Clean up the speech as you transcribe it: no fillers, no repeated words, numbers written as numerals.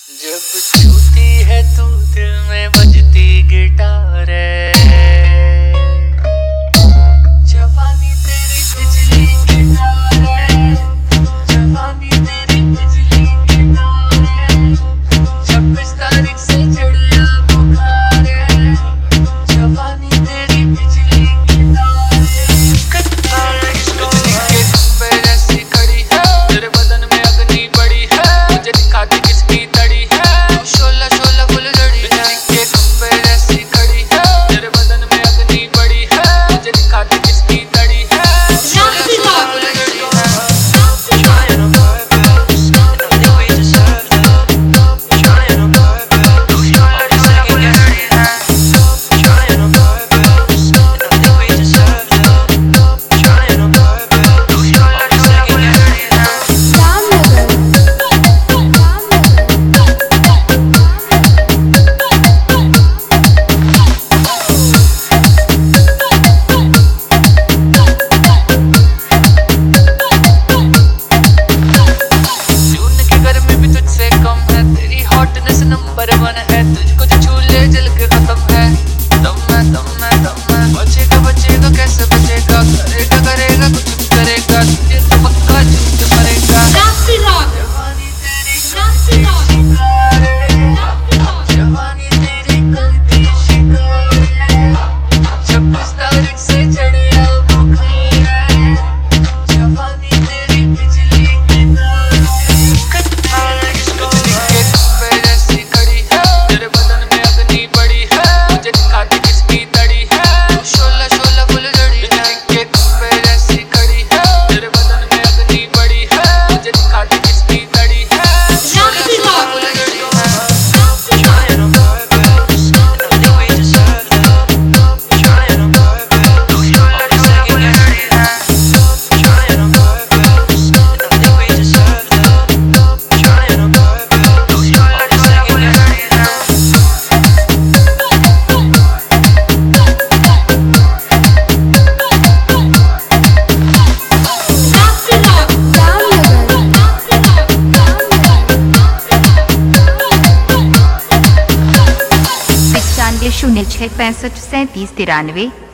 जब छूती है तू दिल में बजती गिटार है, जवानी तेरी बिजली गिटार है, जवानी तेरी बिजली गिटार है, 26 तारीख से चढ़िया बुखार है, जवानी तेरी बिजली गिटार है। बिजली के खंभे जैसी खड़ी है, तेरे बदन में अग्नि बड़ी है, मुझे दिखाती किसकी तड़ी है, शोला शोला फुलझड़ी है। बिजली के खंभे जैसी खड़ी है, तेरे बदन में अग्नि बड़ी है, मुझे दिखाती किसकी तड़ी है, शोला शोला फुलझड़ी है। नंबर 1 है, तुझको जो छू ले जल के खत्म है। दम है बचेगा बचेगा कैसे बचेगा, करेगा करेगा कुछ भी करेगा, तुझे तो पक्का झूठ मरेगा। जवानी तेरी शिकार है, जवानी तेरी गलती शिकार है, 26 तारीख से चढ़िया बुखार है, जवानी तेरी बिजली गिटार है। शून्य 6 65 37 93